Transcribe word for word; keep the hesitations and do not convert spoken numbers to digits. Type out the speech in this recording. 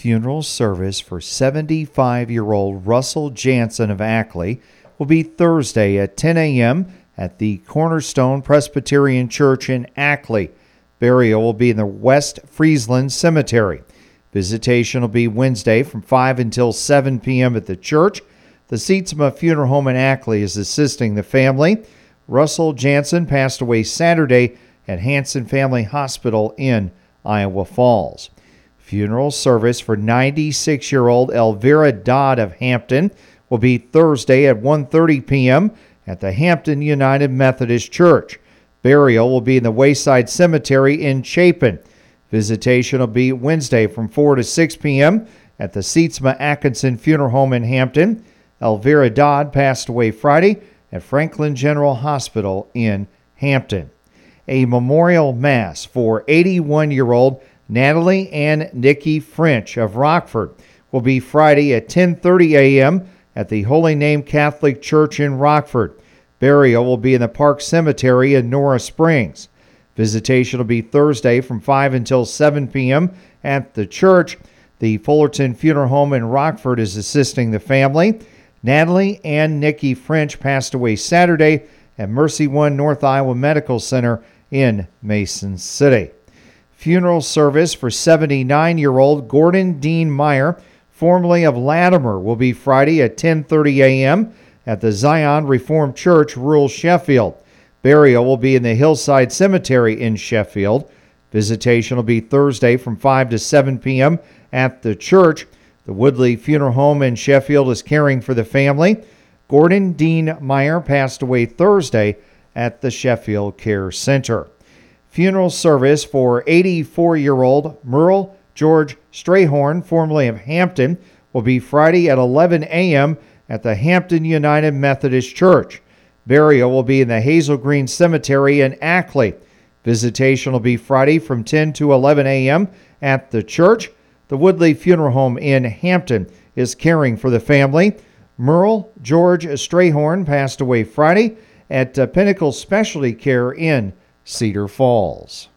Funeral service for seventy-five-year-old Russell Jansen of Ackley will be Thursday at ten a.m. at the Cornerstone Presbyterian Church in Ackley. Burial will be in the West Friesland Cemetery. Visitation will be Wednesday from five until seven p.m. at the church. The Sietsema Funeral Home in Ackley is assisting the family. Russell Jansen passed away Saturday at Hanson Family Hospital in Iowa Falls. Funeral service for ninety-six-year-old Elvira Dodd of Hampton will be Thursday at one thirty p.m. at the Hampton United Methodist Church. Burial will be in the Wayside Cemetery in Chapin. Visitation will be Wednesday from four to six p.m. at the Sietsema Atkinson Funeral Home in Hampton. Elvira Dodd passed away Friday at Franklin General Hospital in Hampton. A memorial mass for eighty-one-year-old Natalie Ann Nikki French of Rockford will be Friday at ten thirty a.m. at the Holy Name Catholic Church in Rockford. Burial will be in the Park Cemetery in Nora Springs. Visitation will be Thursday from five until seven p.m. at the church. The Fullerton Funeral Home in Rockford is assisting the family. Natalie Ann Nikki French passed away Saturday at Mercy One North Iowa Medical Center in Mason City. Funeral service for seventy-nine-year-old Gordon Dean Meyer, formerly of Latimer, will be Friday at ten thirty a.m. at the Zion Reformed Church, rural Sheffield. Burial will be in the Hillside Cemetery in Sheffield. Visitation will be Thursday from five to seven p.m. at the church. The Woodley Funeral Home in Sheffield is caring for the family. Gordon Dean Meyer passed away Thursday at the Sheffield Care Center. Funeral service for eighty-four-year-old Merle George Strayhorn, formerly of Hampton, will be Friday at eleven a.m. at the Hampton United Methodist Church. Burial will be in the Hazel Green Cemetery in Ackley. Visitation will be Friday from ten to eleven a.m. at the church. The Woodley Funeral Home in Hampton is caring for the family. Merle George Strayhorn passed away Friday at uh, Pinnacle Specialty Care in Cedar Falls.